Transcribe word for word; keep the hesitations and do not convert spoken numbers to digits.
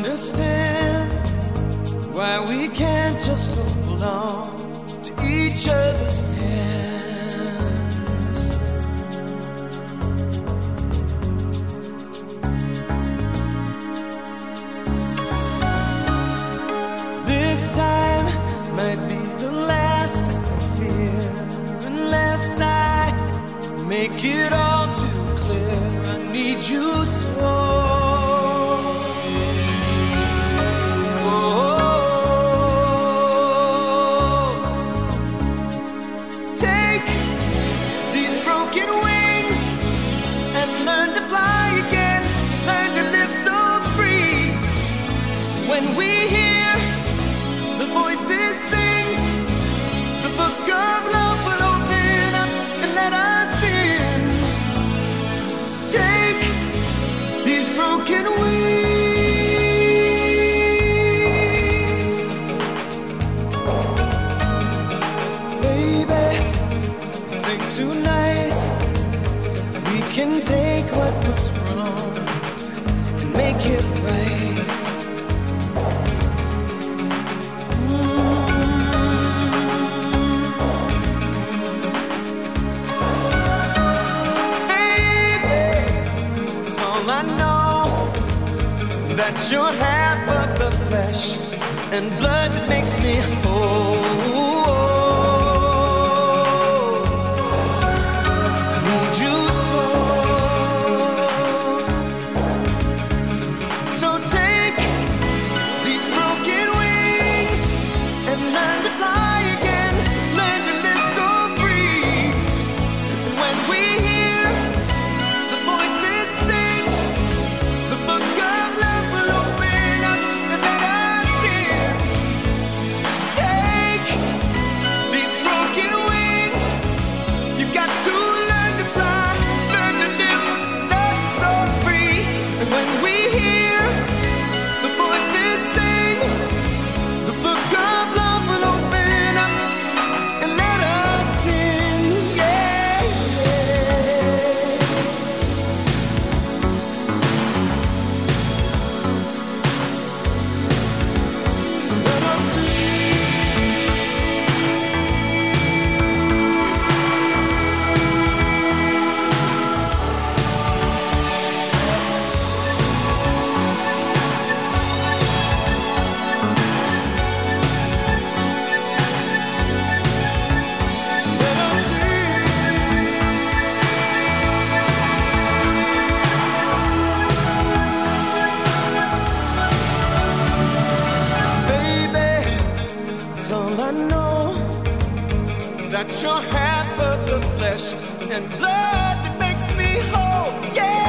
understand why we can't just hold on to each other's hands. This time might be the last I fear, unless I make it all too clear. I need you so. When we hear the voices sing, the book of love will open up and let us in. Take these broken wings, baby. I think tonight we can take what was wrong and make it right. That you're half of the flesh and blood that makes me whole. I need you so. So take these broken wings and learn to fly again. Learn to live so free. When we hear the voices sing, the book of love will open up and let us in. Take these broken wings. You got to learn to fly, learn to live, love so free. And when we hear the voices sing, the book of love will open up and let us in. Yeah, let us in. Baby, it's all I know, that you're half of the flesh and blood that makes me whole. Yeah.